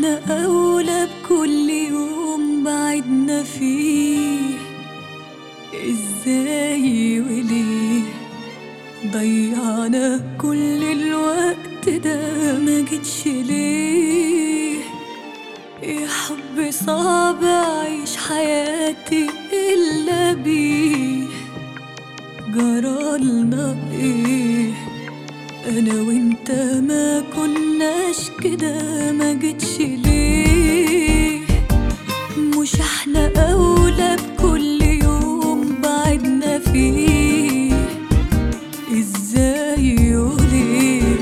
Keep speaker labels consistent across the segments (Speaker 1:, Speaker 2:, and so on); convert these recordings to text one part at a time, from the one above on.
Speaker 1: احنا أولى بكل يوم بعدنا فيه. ازاي وليه ضيعنا كل الوقت ده؟ ما جيتش ليه؟ يا حب صعب أعيش حياتي إلا بيه. جرالنا ايه انا وانت ما كناش كده؟ ما جيتش ليه؟ مش احنا اولى بكل يوم بعدنا فيه؟ ازاي وليه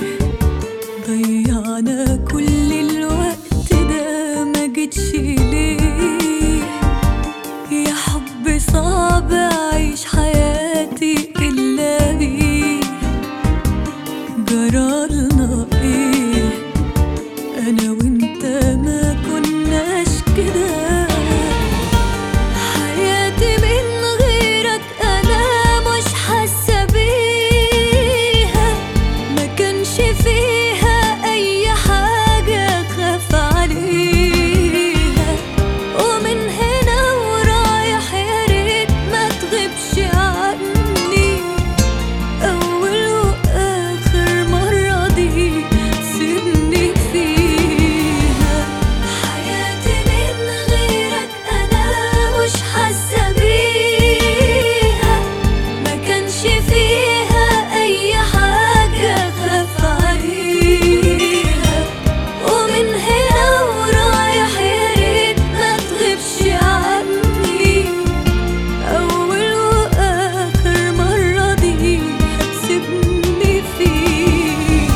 Speaker 1: ضيعنا كل الوقت ده؟ ما جيتش ليه؟ يا حب صعب اعيش حياتي الا بيه. جرالنا ايه انا وانت ما كناش كده؟ حياتي من غيرك انا مش حاسه بيها. ما كانش فيها اي حاجه خاف عليها. ومن هنا ورايح يا ريت ما تغيبش عني. اول واخر مره دي سيبني فيها. حياتي من غيرك انا مش حاسه بيها. ما كانش فيها اي حاجه خاف عليها. ومن هنا ورايح يا ريت ما تغيبش عني. اول واخر مره دي سيبني فيها.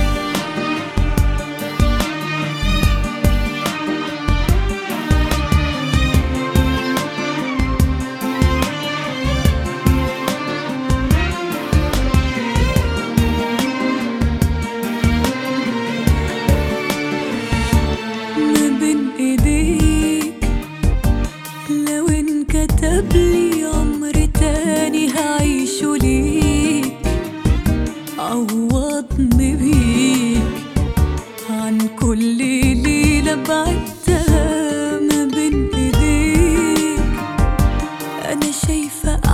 Speaker 1: ما بين ايديك لو انكتب لي عمر تاني هعيشه ليك. عوضني بيك عن كل ليلة بعدتها. ما بين ايديك انا شايفة